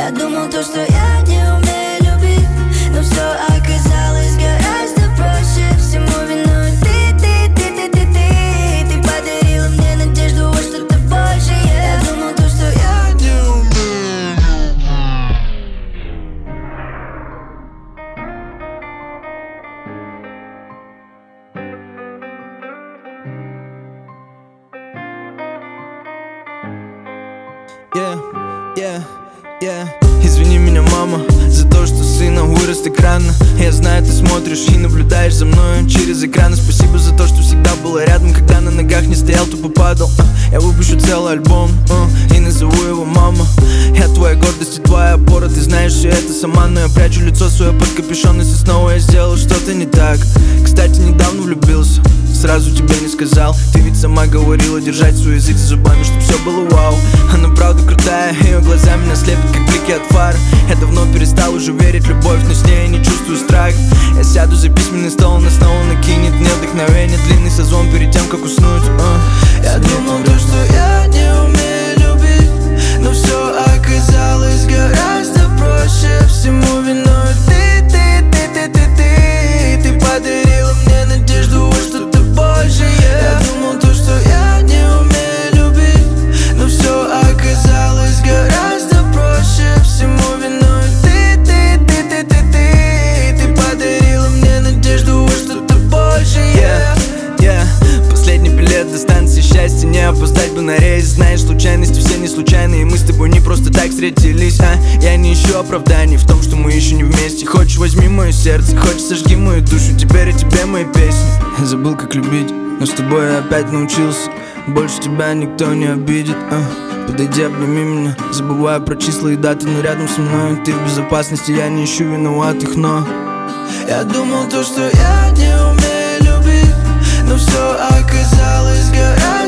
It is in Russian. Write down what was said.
Я думал то, что я не умею любить, но все оказалось гораздо проще. Всему виной ты подарила мне надежду во что-то большее. Я думал то, что я не умею. Извини меня, мама, за то, что сына вырос так рано. Я знаю, ты смотришь и наблюдаешь за мною через экраны. Спасибо за то, что всегда была рядом, когда на ногах не стоял, тупо падал. Я выпущу целый альбом и назову его «Мама». Я твоя гордость и твоя опора, ты знаешь все это сама. Но я прячу лицо свое под капюшон, если снова я сделал что-то не так. Кстати, недавно влюбился, сразу тебе не сказал. Ты ведь сама говорила держать свой язык за зубами, чтоб все было вау. Она правда крутая, ее глаза меня слепят, как блики от фар. Я давно перестал уже верить в любовь, но с ней я не чувствую страх. Я сяду за письменный стол, она снова накинет мне вдохновение. Длинный созвон перед тем, как уснуть. Я думал то, что я не умею любить, но все оказалось гораздо проще. Всему виной ты подарила мне надежду во что-то большее. Я думал то, что я не умею любить, но все оказалось гораздо проще. Всему виной ты подарила мне надежду во что-то большее. Последний билет до станции счастья, не опоздать бы на рейс. Знаешь, случайности все не случайные, мы с тобой не просто так встретились. Я не ищу оправданий в том, что мы еще не вместе. Хочешь, возьми мое сердце, хочешь, сожги мою душу. Теперь о тебе мои песни. Я забыл, как любить, но с тобой я опять научился. Больше тебя никто не обидит. Подойди, обними меня. Забываю про числа и даты, но рядом со мной ты в безопасности. Я не ищу виноватых, но я думал то, что я не умею любить, но все оказалось гораздо